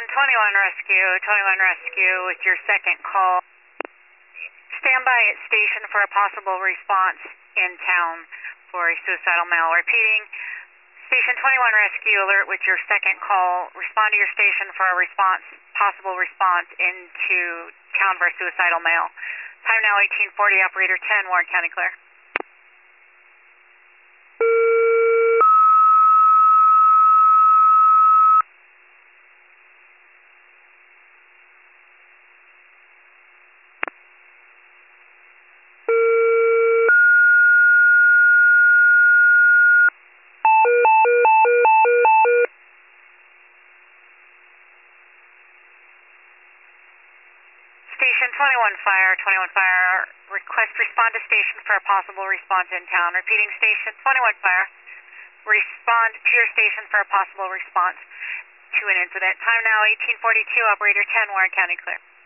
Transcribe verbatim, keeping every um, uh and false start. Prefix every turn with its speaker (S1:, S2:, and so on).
S1: twenty-one Rescue, twenty-one Rescue with your second call. Stand by at station for a possible response in town for a suicidal male. Repeating, Station twenty-one Rescue alert with your second call. Respond to your station for a response, possible response into town for a suicidal male. Time now eighteen forty, operator ten, Warren County clear. Station twenty-one Fire, twenty-one Fire, request respond to station for a possible response in town. Repeating, Station twenty-one Fire, respond to your station for a possible response to an incident. Time now eighteen forty-two, operator ten, Warren County clear.